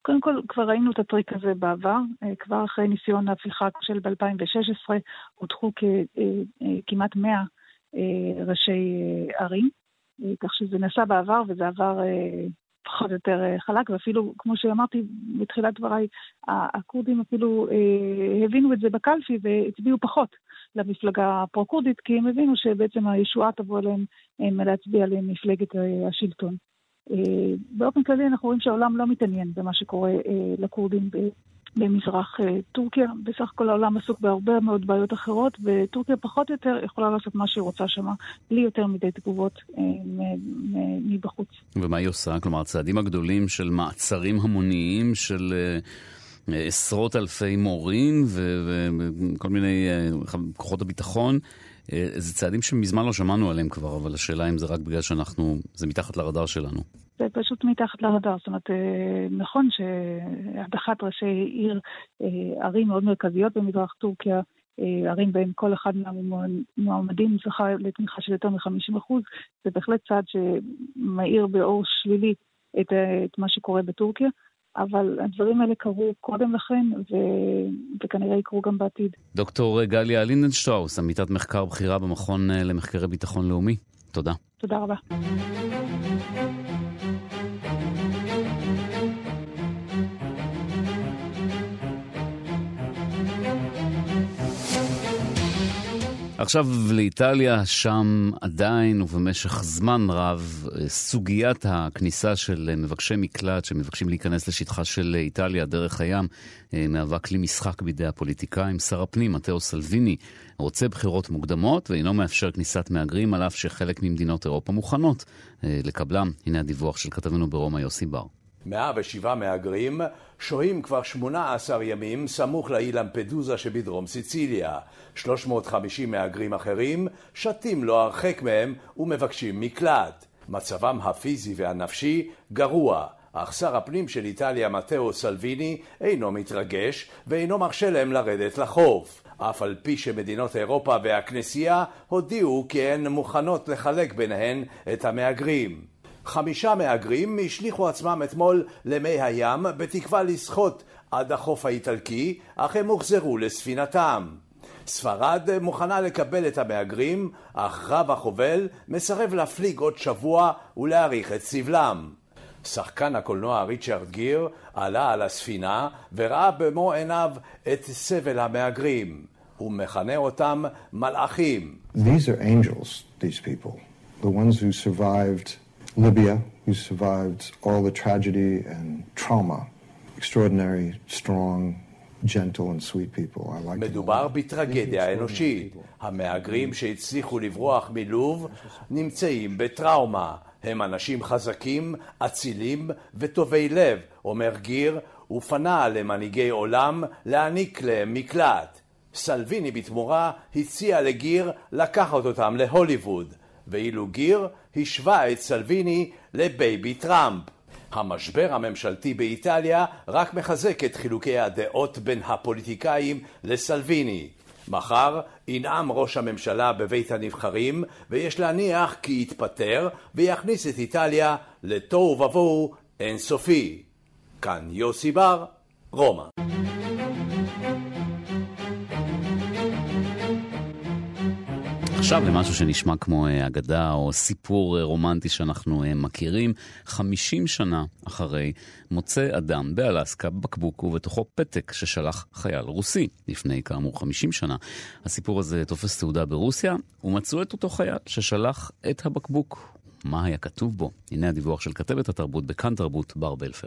קודם כל, כבר ראינו את הטריק הזה בעבר, כבר אחרי ניסיון ההפיכה של ב-אלפיים ושש עשרה, הודחו כמעט מאה ראשי ערים, כך שזה נעשה בעבר וזה עבר פחות או יותר חלק, ואפילו, כמו שאמרתי בתחילת דבריי, הקורדים אפילו הבינו את זה בקלפי והצביעו פחות למפלגה הפרו-קורדית, כי הם הבינו שבעצם הישועה תבוא עליהם להצביע למפלגת השלטון. באופן כללי אנחנו רואים שהעולם לא מתעניין במה שקורה לקורדים במזרח טורקיה. בסך הכל העולם עסוק בהרבה מאוד בעיות אחרות, וטורקיה פחות או יותר יכולה לעשות מה שהיא רוצה שמה, בלי יותר מדי תגובות מבחוץ. ומה היא עושה? כלומר, הצעדים הגדולים של מעצרים המוניים, של עשרות אלפי מורים וכל מיני כוחות הביטחון, זה צעדים שמזמן לא שמענו עליהם כבר, אבל השאלה אם זה רק בגלל שאנחנו, זה מתחת לרדאר שלנו. זה פשוט מתחת לרדאר, זאת אומרת, נכון שהדחת ראשי עיר, ערים מאוד מרכזיות במזרח טורקיה, ערים בהם כל אחד מהמועמדים זכה לתמיכה של יותר מ-חמישים אחוז, זה בהחלט צעד שמאיר באור שלילי את, את מה שקורה בטורקיה, אבל הדברים האלה קרו קודם לכן, ו... וכנראה יקרו גם בעתיד. דוקטור גליה לינדנשטראוס, עמיתת מחקר בחירה במכון למחקרי ביטחון לאומי. תודה. תודה רבה. עכשיו לאיטליה, שם עדיין ובמשך זמן רב סוגיית הכניסה של מבקשי מקלט שמבקשים להיכנס לשטחה של איטליה דרך הים מהווה כלי משחק בידי הפוליטיקאים. שר הפנים מתאו סלוויני רוצה בחירות מוקדמות ואינו מאפשר כניסת מהגרים, על אף שחלק ממדינות אירופה מוכנות לקבלם. הנה הדיווח של כתבנו ברומא יוסי בר. מאה ושבעה מהגרים שוהים כבר שמונה עשר ימים סמוך לאי למפדוזה שבדרום סיציליה. שלוש מאות וחמישים מהגרים אחרים שתים לא הרחק מהם ומבקשים מקלט. מצבם הפיזי והנפשי גרוע, אך שר הפנים של איטליה מתאו סלוויני אינו מתרגש ואינו מרשה להם לרדת לחוף. אף על פי שמדינות אירופה והכנסייה הודיעו כי הן מוכנות לחלק ביניהן את המהגרים. חמישה מהגרים השליחו עצמם אתמול למי הים בתקווה לשחות עד החוף האיטלקי, אך הם הוחזרו לספינתם. ספרד מוכנה לקבל את המהגרים, אך רב החובל מסרב להפליג עוד שבוע ולהאריך את סבלם. שחקן הקולנוע ריצ'רד גיר עלה על הספינה וראה במו עיניו את סבל המהגרים. הוא מכנה אותם מלאכים. These are angels, these people. The ones who survived Libya, who survived all the tragedy and trauma. Extraordinary, strong, gentle and sweet people. I like מדובר בטרגדיה אנושית. המהגרים שהצליחו לברוח מלוב נמצאים בטראומה. הם אנשים חזקים, אצילים וטובי לב, אומר גיר, ופנה למנהיגי עולם להעניק להם מקלט. סלוויני בתמורה הציע לגיר לקחת אותם להוליווד. ואילו גיר השווה את סלוויני לבייבי טראמפ. המשבר הממשלתי באיטליה רק מחזק את חילוקי הדעות בין הפוליטיקאים לסלוויני. מחר ינאם ראש הממשלה בבית הנבחרים, ויש להניח כי יתפטר ויכניס את איטליה לתוהו ובוהו אינסופי. כאן יוסי בר, רומא. עכשיו למשהו שנשמע כמו אגדה או סיפור רומנטי שאנחנו מכירים. חמישים שנה אחרי מוצא אדם באלסקה בקבוק ובתוכו פתק ששלח חייל רוסי. לפני כאמור חמישים שנה. הסיפור הזה תופס תעודה ברוסיה ומצאו את אותו חייל ששלח את הבקבוק. מה היה כתוב בו? הנה הדיווח של כתבת התרבות בכאן תרבות בר בלפר.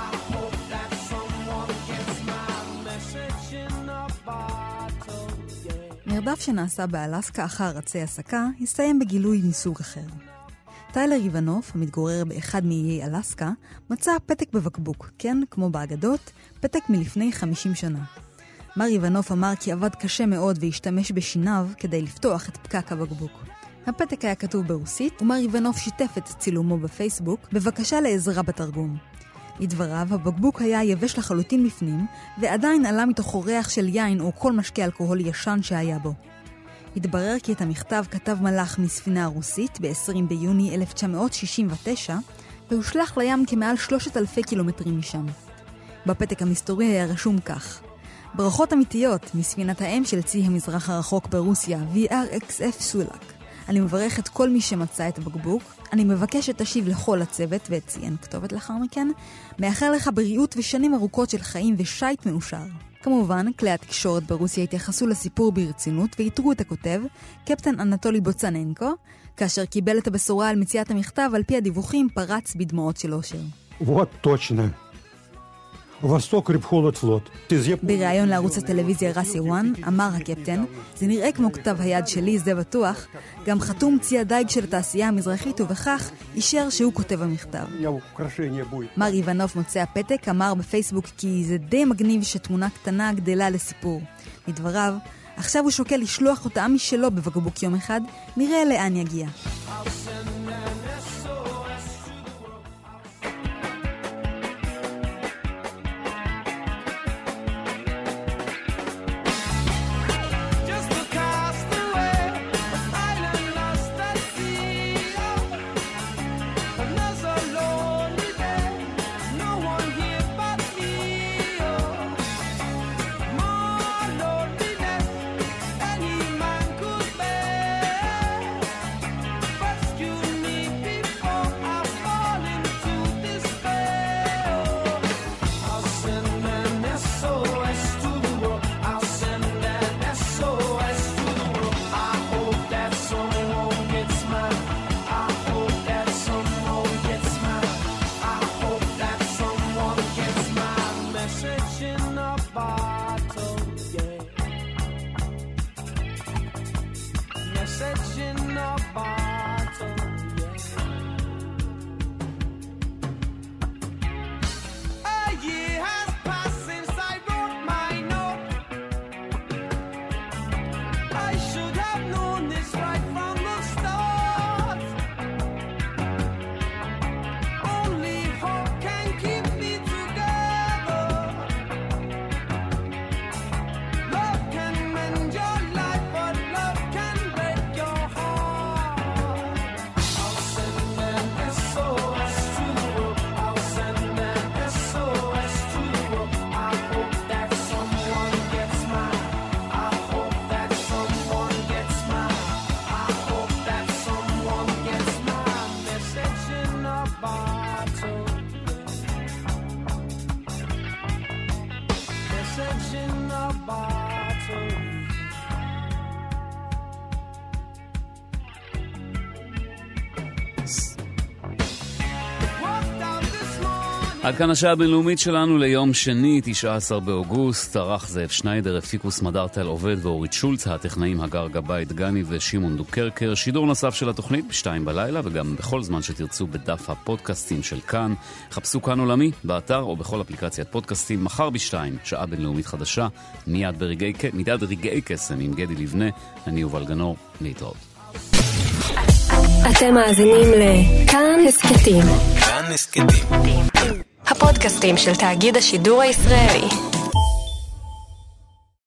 מרדף שנעשה באלסקה אחר עצי הסקה הסתיים בגילוי מסוג אחר. טיילר איוונוף, המתגורר באחד מאיי אלסקה, מצא פתק בבקבוק, כן, כמו באגדות, פתק מלפני חמישים שנה. מר איוונוף אמר כי עבד קשה מאוד והשתמש בשיניו כדי לפתוח את פקק הבקבוק. הפתק היה כתוב ברוסית, ומר איוונוף שיתף את צילומו בפייסבוק בבקשה לעזרה בתרגום. לדבריו, הבקבוק היה יבש לחלוטין בפנים, ועדיין עלה מתוך ריח של יין או כל משקה אלכוהול ישן שהיה בו. התברר כי את המכתב כתב מלאך מספינה הרוסית ב-עשרים ביוני אלף תשע מאות שישים ותשע, והושלח לים כמעל שלושת אלפי קילומטרים משם. בפתק המסתורי היה רשום כך: ברכות אמיתיות מספינת האם של צי המזרח הרחוק ברוסיה, וי אר אקס אף סולק. אני מברך את כל מי שמצא את הבקבוק. אני מבקש שתשיב לכל הצוות וציין כתובת לאחר מכן. מאחל לך בריאות ושנים ארוכות של חיים ושייט מאושר. כמובן, כלי התקשורת ברוסיה התייחסו לסיפור ברצינות ויתרו את הכותב, קפטן אנטולי בוצננקו, כאשר קיבל את הבשורה על מציאת המכתב, על פי הדיווחים פרץ בדמעות של אושר. Вот точно. ווסטוק ריבחולת פלוט. בריאיון לערוץ הטלוויזיה רסי וואן אמר הקפטן, זה נראה כמו כתב היד שלי, זה בטוח, גם חתום צי הדייג של התעשייה המזרחית, ובכך אישר שהוא כותב המכתב. מר איבנוב מוצא הפתק אמר בפייסבוק כי זה די מגניב שתמונה קטנה גדלה לסיפור. מדבריו, עכשיו הוא שוקל לשלוח אותה משלו בבקבוק יום אחד, נראה לאן יגיע. עד כאן השעה הבינלאומית שלנו ליום שני, תשעה עשר באוגוסט. ערך זאב שניידר, הפיקוס מדרטל עובד ואורית שולץ, הטכנאים הגר גבאי דגני ושמעון דוקרקר. שידור נוסף של התוכנית בשתיים בלילה וגם בכל זמן שתרצו בדף הפודקאסטים של כאן. חפשו כאן עולמי באתר או בכל אפליקציית פודקאסטים. מחר בשתיים, שעה בינלאומית חדשה, מיד ברגעי, מיד רגעי קסם עם גדי לבנה. אני יובל גנור, להתראות. אתם מאזינים לכאן הסקטים. כאן הסקטים. הפודקאסטים של תאגיד השידור הישראלי.